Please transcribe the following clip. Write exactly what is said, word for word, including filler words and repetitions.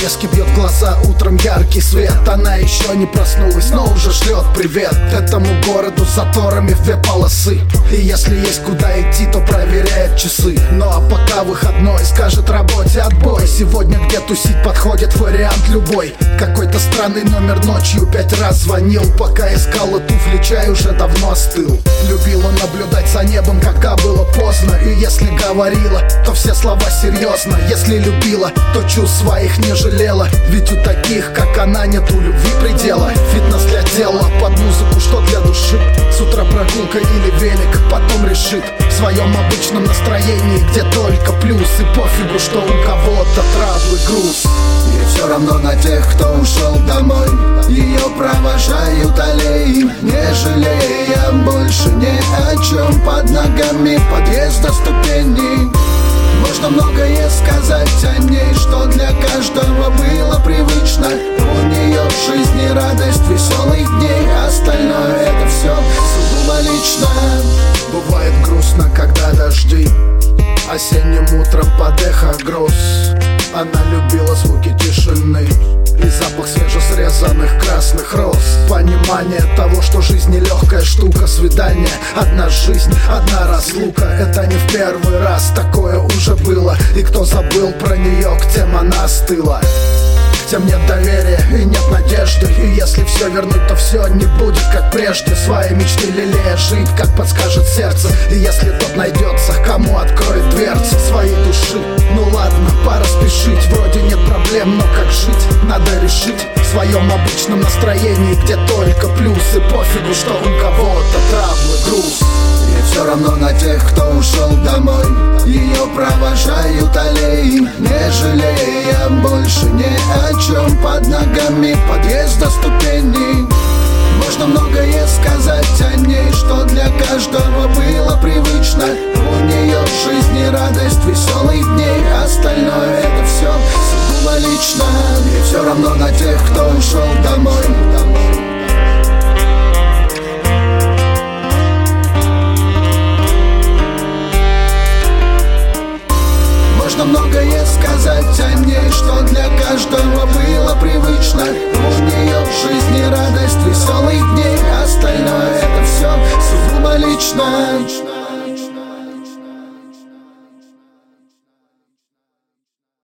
занавески бьет в глаза утром яркий свет. Она еще не проснулась, но уже шлет привет этому городу с заторами в две полосы. И если есть куда идти, то проверяет часы. Ну а пока выходной, скажет работе отбой. Сегодня где тусить подходит вариант любой. Какой-то странный номер ночью пять раз звонил. Пока искала туфли, чай уже давно остыл. Любила наблюдать за небом, когда было поздно. И если говорила, то все слова серьезно. Если любила, то чувств своих не жалела. Ведь у таких, как она, нету любви предела. Фитнес для тела, под музыку, что для души. С утра прогулка или велик, потом решит. В своем обычном настроении, где только плюс. И пофигу, что у кого-то травлы груз. И все равно на тех, кто ушел домой. Ее провожают аллеи, не жалея больше ни о чем. Под ногами подъезда ступеней. Можно многое сказать о ней, что для каждого было привычно. У нее в жизни радость веселых дней. Остальное это все сугубо лично. Бывает грустно, когда дожди осенним утром под эхо груз. Она любила звуки тишины и запах свежесрезанных красных роз. Понимание того, что жизнь нелегкая штука. Свидание, одна жизнь, одна разлука. Это не в первый раз, такое уже было. И кто забыл про нее, к тем она остыла. К тем нет доверия и нет надежды. И если все вернуть, то все не будет как прежде. Свои мечты лелея жить, как подскажет сердце. И если тот найдется, кому откроет дверцы своей души. Ну ладно, пора спешить, вроде нет проблем, но как жить, надо решить. В своем обычном настроении, где только плюсы. Пофигу, что у кого-то травлы груз. И все равно на тех, кто ушел домой. Ее провожают аллеи, не жалея больше ни о чем. Под ногами подъезда ступеней. Можно многое сказать о ней, что для каждого было привычно. У нее в жизни радость веселых дней. Остальное это все сугубо лично. И все равно на тех, кто ушел домой. Можно многое сказать о ней, что для каждого было привычно. У нее в жизни радость веселых дней. Остальное это все сугубо лично.